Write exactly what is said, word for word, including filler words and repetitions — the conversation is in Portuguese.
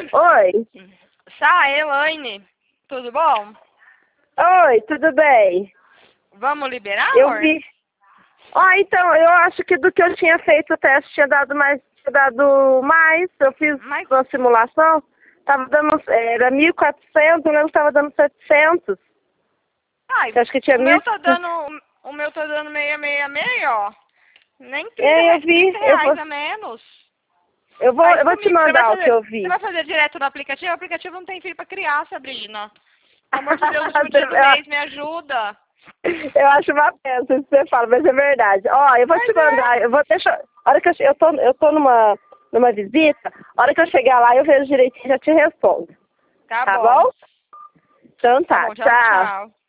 Oi. Sá, Elaine, tudo bom? Oi, tudo bem? Vamos liberar, Eu amor? vi. Ó, então, eu acho que do que eu tinha feito o teste tinha dado mais, tinha dado mais. Eu fiz Mas, uma simulação, tava dando, era mil e quatrocentos, eu tava dando setecentos. ai, Eu acho que tinha o meu mil. tá dando, o meu tá dando meia, meia, meia, ó. Nem trinta, É, eu re- vi. trinta Eu reais vou, a menos. eu vou, Faz eu vou te comigo, você vai mandar o que fazer, eu você vi. vai fazer direto no aplicativo? O aplicativo não tem filho pra criar, Sabrina. Pelo amor de Deus, último dia do mês, me ajuda. Eu acho uma peça isso que você fala, mas é verdade. Ó, eu vou te Mas mandar, é. eu vou deixar. A hora que eu, che- eu tô, eu tô numa, numa visita, a hora que eu chegar lá eu vejo direitinho e já te respondo. Tá Tá bom. bom? Então Tá tá, bom, tchau, tchau. tchau.